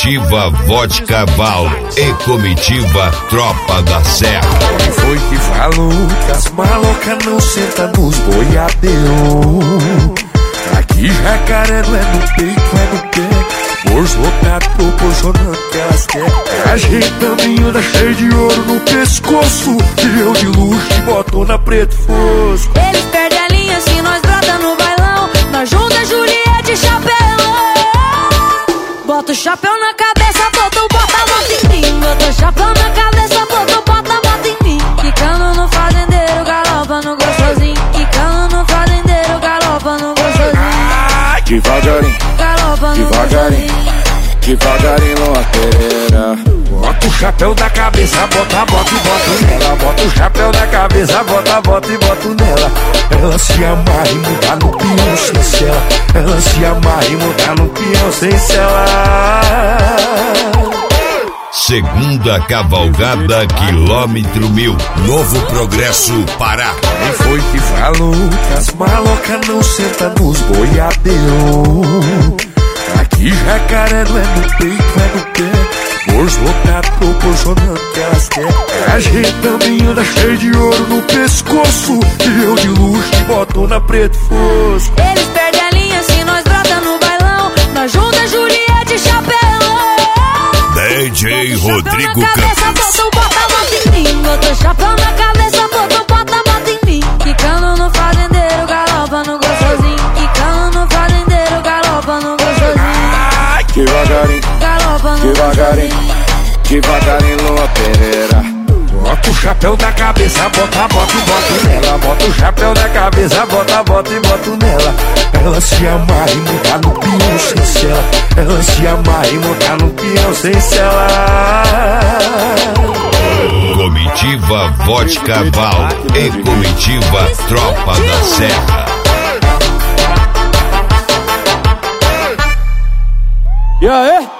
Comitiva Vodka Val e comitiva Tropa da Serra. Quem foi que falou que as malocas não sentam nos boiadeiros? Aqui jacaré não é no peito, é no pé. Bolso lotado proporcionando que elas querem. É ajeitandinho da cheia de ouro no pescoço, de eu de luxo e botona preto fosco. Eles perdem a linha se nós brota no bailão. Nós junta Juliette e chapelão. Bota o chapéu na cabeça, bota o bota em mim. Bota o chapéu na cabeça, bota o bota em mim. Quicando no fazendeiro, galopa no gostosinho. Quicando no fazendeiro, galopa no gostosinho. Devagarinho, Galopa no devagarinho, gostosinho. devagarinho, loteira. Bota o chapéu da cabeça, bota e boto nela. Bota o chapéu da cabeça, bota e boto nela. Ela se amarra e muda no peão sem cela. Ela se amarra e muda no peão sem cela. Segunda cavalgada, quilômetro 1000, Novo Progresso, Pará. Quem foi que falou que as malocas não sentam nos boiadeiros? Aqui jacaré não é no peito, é no pé. Bolso lotado proporcionando que elas querem. É ajeitandinho da cheia de ouro no pescoço, de eu de luxo e botona preto fosco. Eles perdem a linha se nós brota no bailão. Nós junta Juliette e chapelão. DJ Rodrigo Campos. Bota o bota em mim. Bota o chapéu na cabeça, bota o bota em mim. Quicando no fazendeiro, galopa no gostosinho. Quicando no fazendeiro, galopa no gostosinho. Devagarinho, Galopa no devagarinho, gostosinho. devagarinho, loteira. Bota o chapéu da cabeça, bota e boto nela. Bota o chapéu da cabeça, bota e boto nela. Ela se amarra e muda no peão sem cela. Ela se amarra e muda no peão sem cela. Comitiva Vodka Val e comitiva Tropa da Serra. E aí?